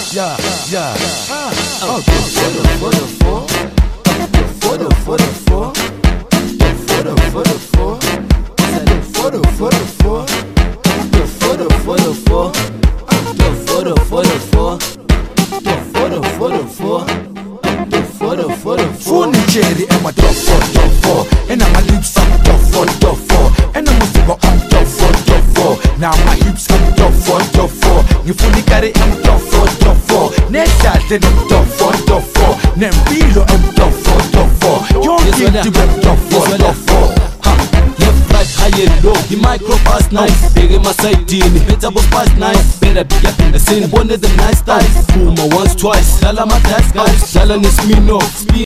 Phone cherry and my dofo, and my lips are dofo, and I'm dofo. Now my hips are dofo. You fully carry I'm dofo. Next time then I'm dofo. Nembilo I'm dofo. You're guilty with dofo. Left, right, high and low. The micro pass nice. Big in my side, better was pass nice. Better be up in the scene, one of the nice styles. Puma once, twice. Shala my task guys. Shala is me no.